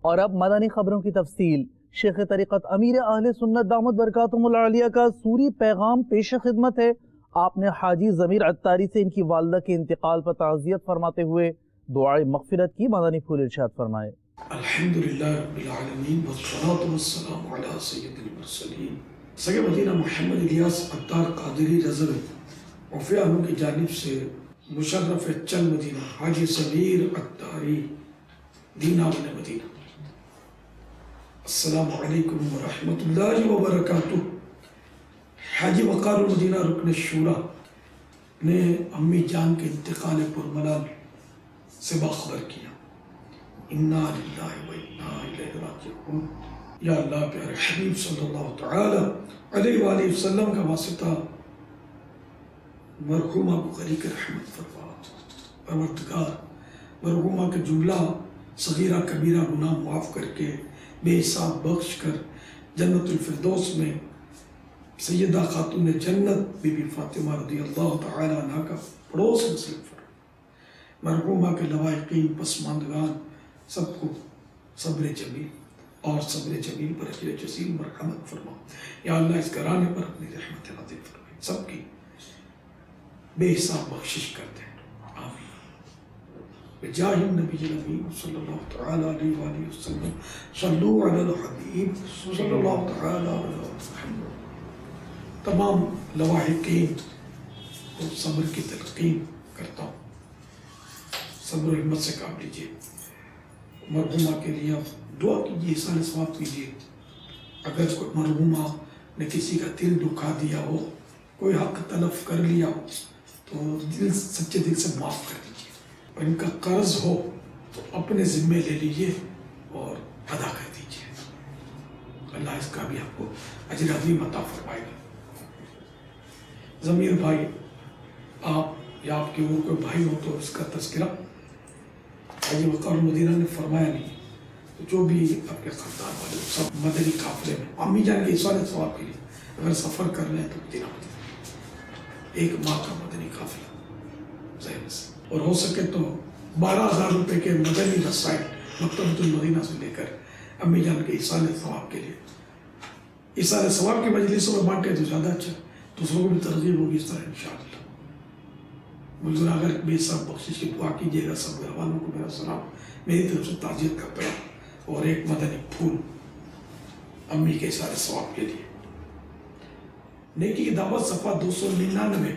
اور اب مدنی خبروں کی تفصیل۔ شیخ طریقت امیر اہل سنت دامت برکاتہم العالیہ کا سوری پیغام پیش خدمت ہے۔ آپ نے حاجی ضمیر عطاری سے ان کی والدہ کے انتقال پر تعزیت فرماتے ہوئے دعائے مغفرت کی مدنی پھول ارشاد فرمائے۔ الحمدللہ رب العالمین والصلاة والسلام علی سید المرسلین سگے مدینہ محمد الیاس عطار قادری رضوی وفی عنہ کی جانب سے مشرف چل مدینہ حاجی ضمیر عطاری دینا بن مدینہ، السلام علیکم ورحمۃ اللہ وبرکاتہ۔ حاجی وقار المدینہ رکن الشورا نے امی جان کے انتقال پرملال سے باخبر کیا، انا للہ و انا الیہ راجعون۔ یا اللہ پیارے حبیب صلی اللہ تعالی علیہ وآلہ وسلم کا واسطہ مرحومہ کو غریق رحمت فرما، پروردگار مرحومہ کے جملہ صغیرہ کبیرہ گناہ معاف کر کے بے حساب بخش کر جنت الفردوس میں سیدہ خاتون جنت بی بی فاطمہ رضی اللہ تعالی عنہ کا پڑوس نصیب فرما۔ مرحومہ کے لوائقین پسماندگان سب کو صبر جمیل اور صبر جمیل پر اجر جزیل مرحمت فرما۔ یا اللہ اس گھرانے پر اپنی رحمت نازل فرمائے، سب کی بے حساب بخشش کر دیں، آمین۔ بجاہ النبی الامین صلی اللہ تعالی علیہ وآلہ وسلم، صلو علی الحبیب صلی اللہ تعالی علیہ وسلم۔ تمام لواحقین کو صبر کی تلقین کرتا ہوں، صبر و ہمت سے کام لیجیے۔ مرحومہ کے لیے دعا کیجیے، احسان ثواب کیجیے۔ اگر کوئی مرحومہ نے کسی کا دل دکھا دیا ہو، کوئی حق تلف کر لیا ہو تو سچے دل سے معاف کر دیجیے، اور ان کا قرض ہو تو اپنے ذمے لے لیجیے اور ادا کر دیجیے، اللہ اس کا بھی آپ کو اجر عظیم عطا فرمائے گا۔ ضمیر بھائی، آپ یا آپ کے اور کوئی بھائی ہو تو اس کا تذکرہ حاجی وقار المدینہ نے فرمایا نہیں، تو جو بھی آپ کے خاندان والے سب مدنی قافلے میں امی جان کے احسان ثواب کے لیے اگر سفر کر رہے ہیں تو مدینہ ایک ماہ کا مدنی قافلہ ذہن سے، اور ہو سکے تو 12,000 روپے کے مدنی رسائل مکتبۃ المدینہ سے لے کر امی جان کے احسان ثواب کے لیے، احسان ثواب کی مجلسوں میں بانٹے تو زیادہ اچھا، دوسروں کو بھی ترغیب ہوگی اس طرح انشاءاللہ۔ ملزر اگر بے سب بخشش کی دعا کیجیے گا، سب گھر والوں کو میرا سلام، میری طرف سے تعزیت کا پیغام اور ایک مدنی پھول امی کے احسان ثواب کے لیے۔ نیکی کی دعوت صفحہ 299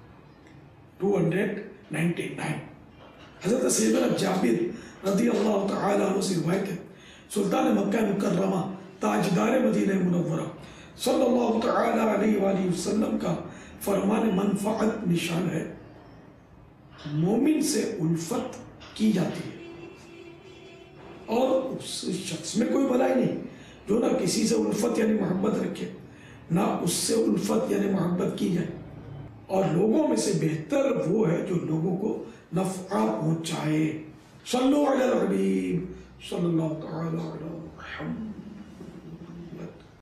299۔ حضرت سیدنا جابر رضی اللہ تعالی عنہ سے روایت ہے، سلطان مکہ مکرمہ تاجدار مدینہ منورہ صلی اللہ تعالی علیہ وآلہ وسلم کا فرمان منفعت نشان ہے، مومن سے الفت کی جاتی ہے اور اس شخص میں کوئی بلائی نہیں جو نہ کسی سے الفت یعنی محبت رکھے، نہ اس سے الفت یعنی محبت کی جائے، اور لوگوں میں سے بہتر وہ ہے جو لوگوں کو نفع پہنچائے۔ صلو علی الحبیب صلی اللہ تعالی علی محمد۔